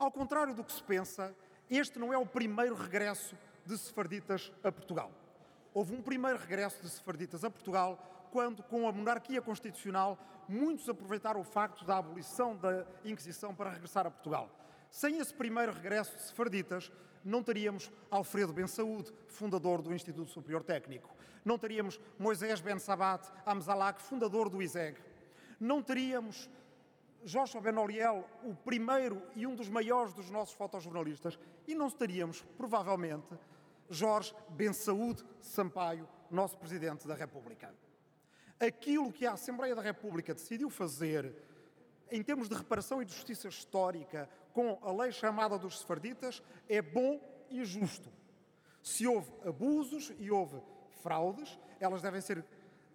Ao contrário do que se pensa, este não é o primeiro regresso de sefarditas a Portugal. Houve um primeiro regresso de sefarditas a Portugal quando, com a monarquia constitucional, muitos aproveitaram o facto da abolição da Inquisição para regressar a Portugal. Sem esse primeiro regresso de sefarditas, não teríamos Alfredo Ben Saúde, fundador do Instituto Superior Técnico. Não teríamos Moisés Ben Sabat Amzalak, fundador do ISEG. Não teríamos Joshua Ben Oliel, o primeiro e um dos maiores dos nossos fotojornalistas. E não teríamos, provavelmente, Jorge Ben Saúde Sampaio, nosso Presidente da República. Aquilo que a Assembleia da República decidiu fazer em termos de reparação e de justiça histórica com a lei chamada dos sefarditas é bom e justo. Se houve abusos e houve fraudes, elas devem ser...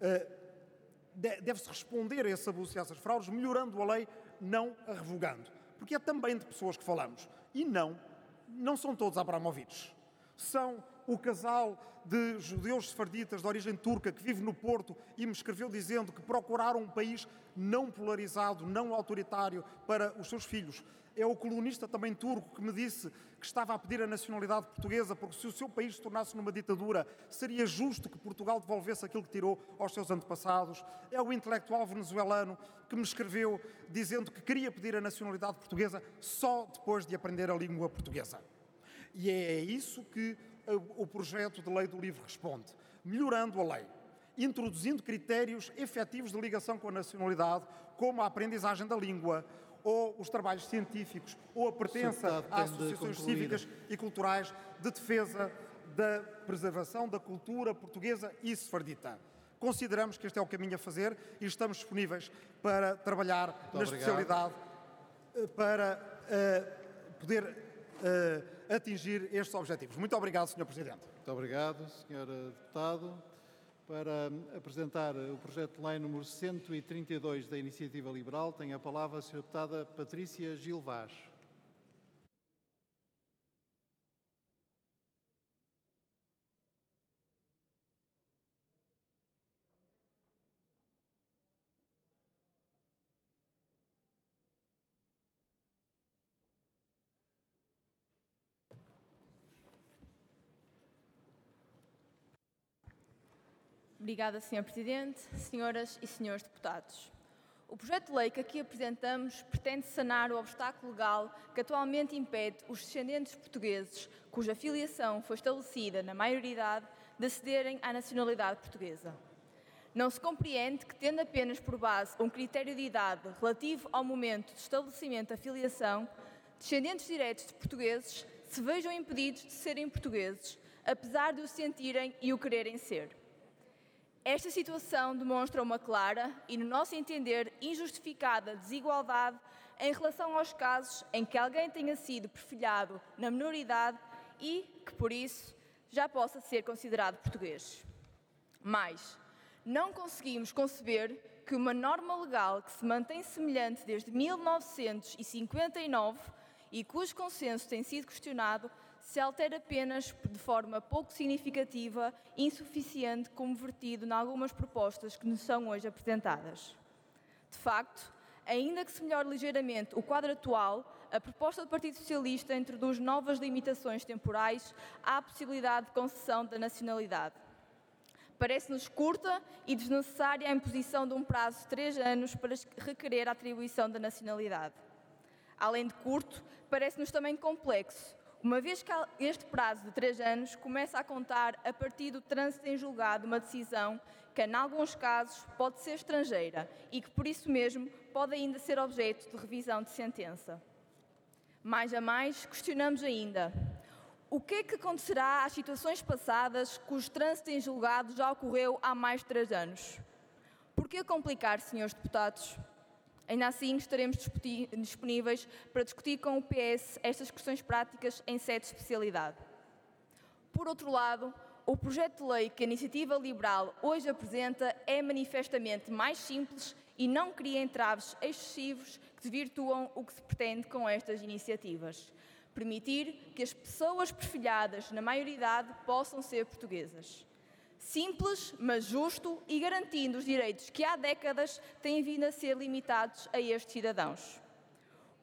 deve-se responder a esses abusos e a essas fraudes melhorando a lei, não a revogando. Porque é também de pessoas que falamos. E não são todos Abramovich. São o casal de judeus sefarditas de origem turca que vive no Porto e me escreveu dizendo que procuraram um país não polarizado, não autoritário para os seus filhos. É o colunista também turco que me disse que estava a pedir a nacionalidade portuguesa porque se o seu país se tornasse numa ditadura seria justo que Portugal devolvesse aquilo que tirou aos seus antepassados. É o intelectual venezuelano que me escreveu dizendo que queria pedir a nacionalidade portuguesa só depois de aprender a língua portuguesa. E é isso que o projeto de lei do LIVRE responde, melhorando a lei, introduzindo critérios efetivos de ligação com a nacionalidade, como a aprendizagem da língua, ou os trabalhos científicos, ou a pertença a associações cívicas e culturais de defesa da preservação da cultura portuguesa e sefardita. Consideramos que este é o caminho a fazer e estamos disponíveis para trabalhar na especialidade para poder atingir estes objetivos. Muito obrigado, Sr. Presidente. Muito obrigado, Sr. Deputado. Para apresentar o projeto de lei número 132 da Iniciativa Liberal, tem a palavra a Sra. Deputada Patrícia Gil Vaz. Obrigada, Sr. Presidente, senhoras e senhores deputados. O projeto de lei que aqui apresentamos pretende sanar o obstáculo legal que atualmente impede os descendentes portugueses, cuja filiação foi estabelecida na maioridade, de acederem à nacionalidade portuguesa. Não se compreende que, tendo apenas por base um critério de idade relativo ao momento de estabelecimento da filiação, descendentes diretos de portugueses se vejam impedidos de serem portugueses, apesar de o sentirem e o quererem ser. Esta situação demonstra uma clara e, no nosso entender, injustificada desigualdade em relação aos casos em que alguém tenha sido perfilhado na minoridade e que, por isso, já possa ser considerado português. Mas não conseguimos conceber que uma norma legal que se mantém semelhante desde 1959 e cujo consenso tem sido questionado, se altera apenas de forma pouco significativa e insuficiente, como vertido em algumas propostas que nos são hoje apresentadas. De facto, ainda que se melhore ligeiramente o quadro atual, a proposta do Partido Socialista introduz novas limitações temporais à possibilidade de concessão da nacionalidade. Parece-nos curta e desnecessária a imposição de um prazo de 3 anos para requerer a atribuição da nacionalidade. Além de curto, parece-nos também complexo, uma vez que este prazo de 3 anos começa a contar a partir do trânsito em julgado de uma decisão que, em alguns casos, pode ser estrangeira e que, por isso mesmo, pode ainda ser objeto de revisão de sentença. Mais a mais, questionamos ainda: o que é que acontecerá às situações passadas cujo trânsito em julgado já ocorreu há mais de 3 anos? Por que complicar, senhores deputados? Ainda assim, estaremos disponíveis para discutir com o PS estas questões práticas em sede de especialidade. Por outro lado, o projeto de lei que a Iniciativa Liberal hoje apresenta é manifestamente mais simples e não cria entraves excessivos que desvirtuam o que se pretende com estas iniciativas: permitir que as pessoas perfilhadas na maioridade possam ser portuguesas. Simples, mas justo e garantindo os direitos que há décadas têm vindo a ser limitados a estes cidadãos.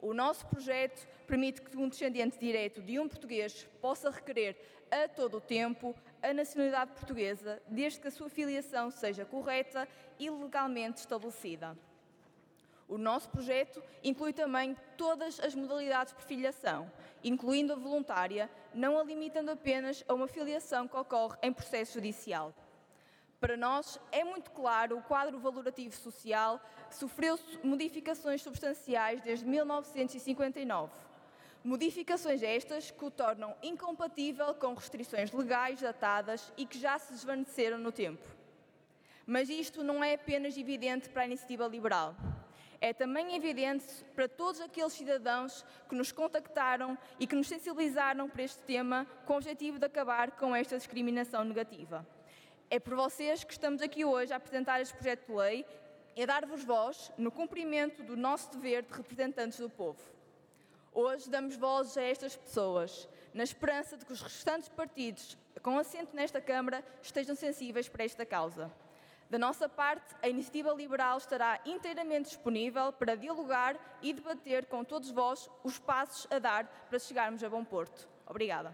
O nosso projeto permite que um descendente direto de um português possa requerer a todo o tempo a nacionalidade portuguesa, desde que a sua filiação seja correta e legalmente estabelecida. O nosso projeto inclui também todas as modalidades de filiação, incluindo a voluntária, não a limitando apenas a uma filiação que ocorre em processo judicial. Para nós, é muito claro o quadro valorativo social sofreu modificações substanciais desde 1959. Modificações estas que o tornam incompatível com restrições legais datadas e que já se desvaneceram no tempo. Mas isto não é apenas evidente para a Iniciativa Liberal. É também evidente para todos aqueles cidadãos que nos contactaram e que nos sensibilizaram para este tema com o objetivo de acabar com esta discriminação negativa. É por vocês que estamos aqui hoje a apresentar este projeto de lei e a dar-vos voz no cumprimento do nosso dever de representantes do povo. Hoje damos voz a estas pessoas, na esperança de que os restantes partidos com assento nesta Câmara estejam sensíveis para esta causa. Da nossa parte, a Iniciativa Liberal estará inteiramente disponível para dialogar e debater com todos vós os passos a dar para chegarmos a bom porto. Obrigada.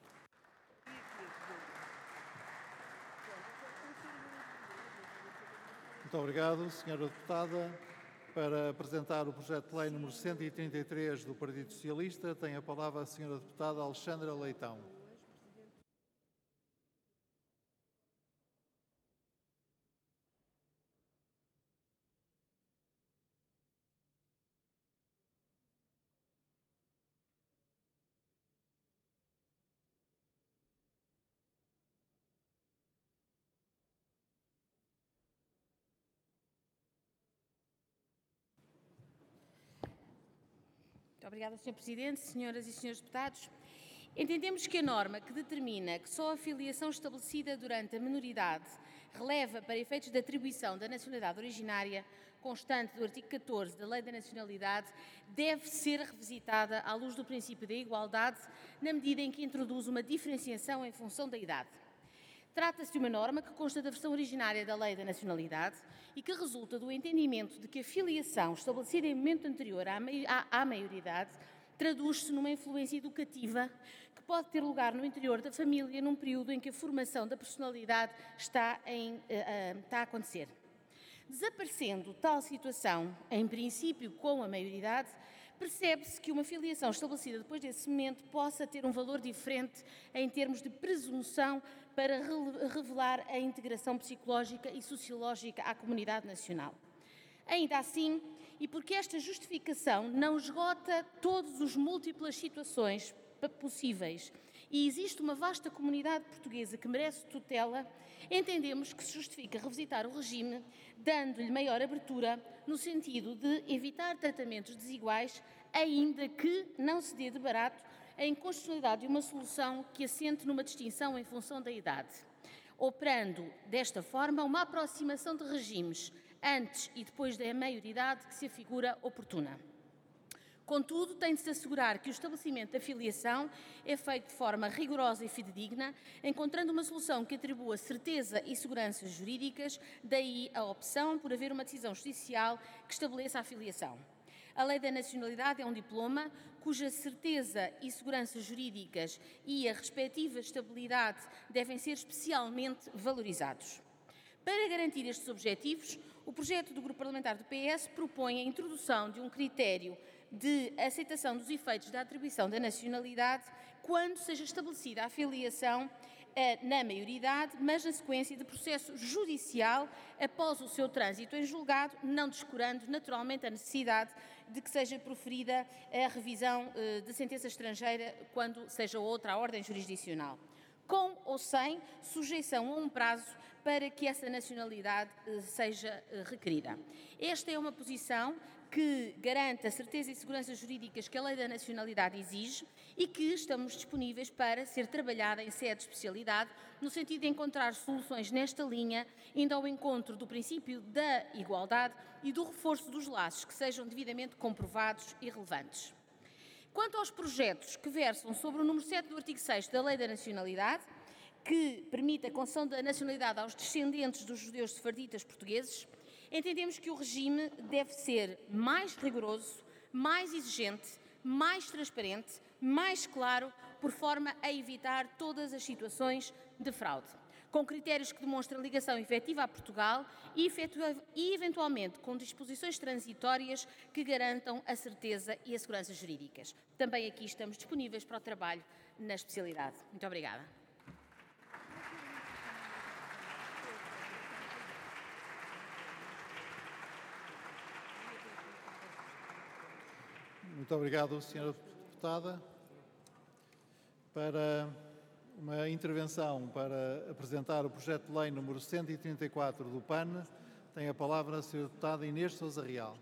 Muito obrigado, Sra. Deputada. Para apresentar o projeto de lei número 133 do Partido Socialista, tem a palavra a Sra. Deputada Alexandra Leitão. Muito obrigada, Sr. Presidente, senhoras e senhores deputados. Entendemos que a norma que determina que só a filiação estabelecida durante a minoridade releva para efeitos de atribuição da nacionalidade originária, constante do artigo 14 da Lei da Nacionalidade, deve ser revisitada à luz do princípio da igualdade, na medida em que introduz uma diferenciação em função da idade. Trata-se de uma norma que consta da versão originária da Lei da Nacionalidade e que resulta do entendimento de que a filiação estabelecida em momento anterior à maioridade traduz-se numa influência educativa que pode ter lugar no interior da família num período em que a formação da personalidade está a acontecer. Desaparecendo tal situação, em princípio com a maioridade, percebe-se que uma filiação estabelecida depois desse momento possa ter um valor diferente em termos de presunção para revelar a integração psicológica e sociológica à comunidade nacional. Ainda assim, e porque esta justificação não esgota todas as múltiplas situações possíveis e existe uma vasta comunidade portuguesa que merece tutela, entendemos que se justifica revisitar o regime, dando-lhe maior abertura no sentido de evitar tratamentos desiguais, ainda que não se dê de barato a inconstitucionalidade de uma solução que assente numa distinção em função da idade, operando desta forma uma aproximação de regimes antes e depois da maioridade que se afigura oportuna. Contudo, tem de se assegurar que o estabelecimento da filiação é feito de forma rigorosa e fidedigna, encontrando uma solução que atribua certeza e seguranças jurídicas, daí a opção por haver uma decisão judicial que estabeleça a filiação. A Lei da Nacionalidade é um diploma cuja certeza e seguranças jurídicas e a respectiva estabilidade devem ser especialmente valorizados. Para garantir estes objetivos, o projeto do Grupo Parlamentar do PS propõe a introdução de um critério de aceitação dos efeitos da atribuição da nacionalidade quando seja estabelecida a filiação na maioridade, mas na sequência de processo judicial após o seu trânsito em julgado, não descurando naturalmente a necessidade de que seja proferida a revisão de sentença estrangeira quando seja outra a ordem jurisdicional, com ou sem sujeição a um prazo para que essa nacionalidade seja requerida. Esta é uma posição que garante a certeza e segurança jurídicas que a Lei da Nacionalidade exige e que estamos disponíveis para ser trabalhada em sede de especialidade, no sentido de encontrar soluções nesta linha, indo ao encontro do princípio da igualdade e do reforço dos laços que sejam devidamente comprovados e relevantes. Quanto aos projetos que versam sobre o número 7 do artigo 6º da Lei da Nacionalidade, que permite a concessão da nacionalidade aos descendentes dos judeus sefarditas portugueses, entendemos que o regime deve ser mais rigoroso, mais exigente, mais transparente, mais claro, por forma a evitar todas as situações de fraude, com critérios que demonstrem ligação efetiva a Portugal e eventualmente com disposições transitórias que garantam a certeza e a segurança jurídicas. Também aqui estamos disponíveis para o trabalho na especialidade. Muito obrigada. Muito obrigado, Sra. Deputada. Para uma intervenção para apresentar o projeto de lei número 134 do PAN, tem a palavra a Sra. Deputada Inês Sousa Real.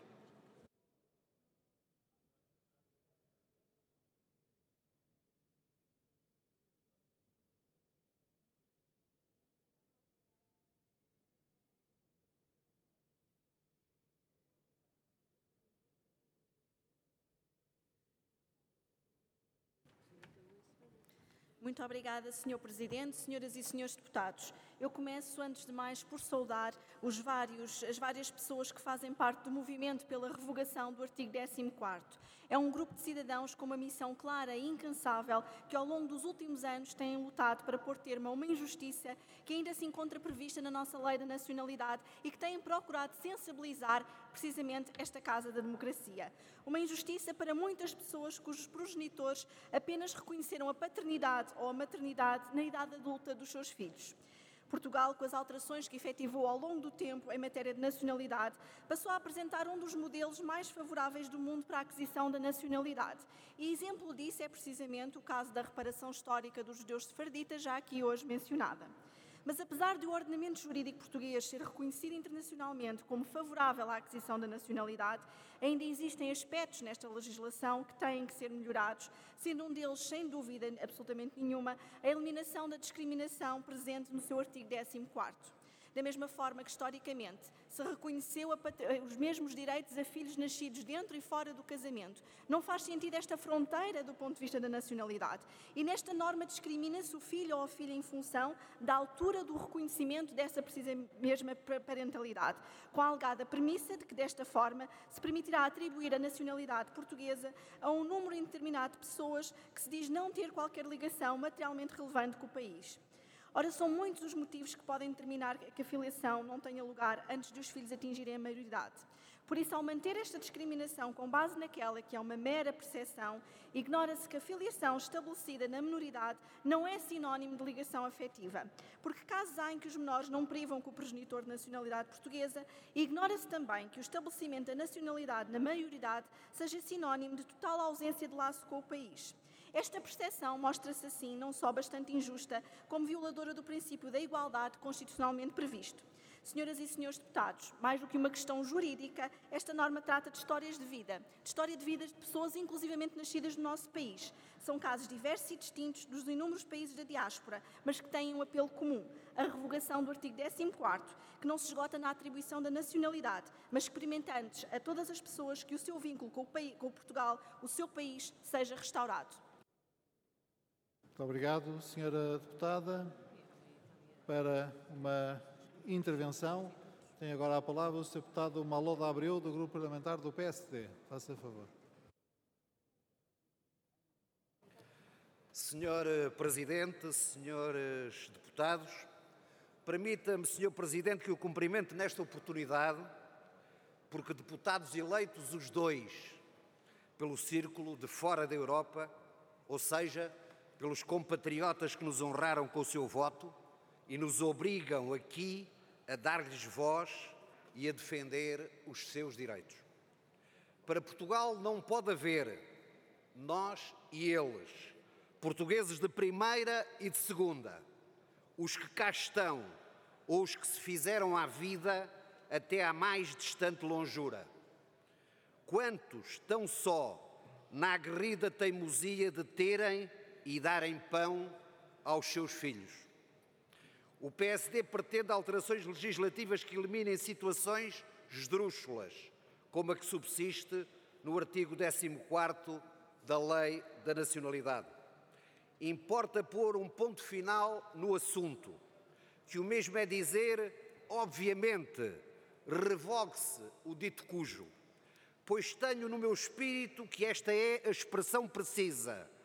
Muito obrigada, Sr. Presidente, senhoras e senhores deputados. Eu começo, antes de mais, por saudar as várias pessoas que fazem parte do movimento pela revogação do artigo 14º. É um grupo de cidadãos com uma missão clara e incansável que, ao longo dos últimos anos, têm lutado para pôr termo a uma injustiça que ainda se encontra prevista na nossa Lei da Nacionalidade e que têm procurado sensibilizar precisamente esta Casa da Democracia. Uma injustiça para muitas pessoas cujos progenitores apenas reconheceram a paternidade ou a maternidade na idade adulta dos seus filhos. Portugal, com as alterações que efetivou ao longo do tempo em matéria de nacionalidade, passou a apresentar um dos modelos mais favoráveis do mundo para a aquisição da nacionalidade. E exemplo disso é precisamente o caso da reparação histórica dos judeus sefarditas, já aqui hoje mencionada. Mas apesar de o ordenamento jurídico português ser reconhecido internacionalmente como favorável à aquisição da nacionalidade, ainda existem aspectos nesta legislação que têm que ser melhorados, sendo um deles, sem dúvida absolutamente nenhuma, a eliminação da discriminação presente no seu artigo 14º. Da mesma forma que, historicamente, se reconheceu os mesmos direitos a filhos nascidos dentro e fora do casamento, não faz sentido esta fronteira do ponto de vista da nacionalidade. E nesta norma discrimina-se o filho ou a filha em função da altura do reconhecimento dessa precisa mesma parentalidade, com a alegada premissa de que, desta forma, se permitirá atribuir a nacionalidade portuguesa a um número indeterminado de pessoas que se diz não ter qualquer ligação materialmente relevante com o país. Ora, são muitos os motivos que podem determinar que a filiação não tenha lugar antes de os filhos atingirem a maioridade. Por isso, ao manter esta discriminação com base naquela que é uma mera percepção, ignora-se que a filiação estabelecida na minoridade não é sinónimo de ligação afetiva, porque casos há em que os menores não privam com o progenitor de nacionalidade portuguesa, e ignora-se também que o estabelecimento da nacionalidade na maioridade seja sinónimo de total ausência de laço com o país. Esta percepção mostra-se assim não só bastante injusta, como violadora do princípio da igualdade constitucionalmente previsto. Senhoras e senhores deputados, mais do que uma questão jurídica, esta norma trata de histórias de vida, de pessoas inclusivamente nascidas no nosso país. São casos diversos e distintos dos inúmeros países da diáspora, mas que têm um apelo comum, a revogação do artigo 14º, que não se esgota na atribuição da nacionalidade, mas que permite antes a todas as pessoas que o seu vínculo com Portugal, o seu país, seja restaurado. Muito obrigado, Sra. Deputada. Para uma intervenção, tem agora a palavra o Sr. Deputado Maloda Abreu, do Grupo Parlamentar do PSD. Faça favor. Senhor Presidente, senhores deputados, permita-me, Sr. Presidente, que o cumprimente nesta oportunidade, porque deputados eleitos os dois pelo círculo de fora da Europa, ou seja, pelos compatriotas que nos honraram com o seu voto e nos obrigam aqui a dar-lhes voz e a defender os seus direitos. Para Portugal não pode haver nós e eles, portugueses de primeira e de segunda, os que cá estão ou os que se fizeram à vida até à mais distante longura. Quantos estão só na aguerrida teimosia de terem e darem pão aos seus filhos. O PSD pretende alterações legislativas que eliminem situações esdrúxulas, como a que subsiste no artigo 14º da Lei da Nacionalidade. Importa pôr um ponto final no assunto, que o mesmo é dizer, obviamente, revogue-se o dito cujo, pois tenho no meu espírito que esta é a expressão precisa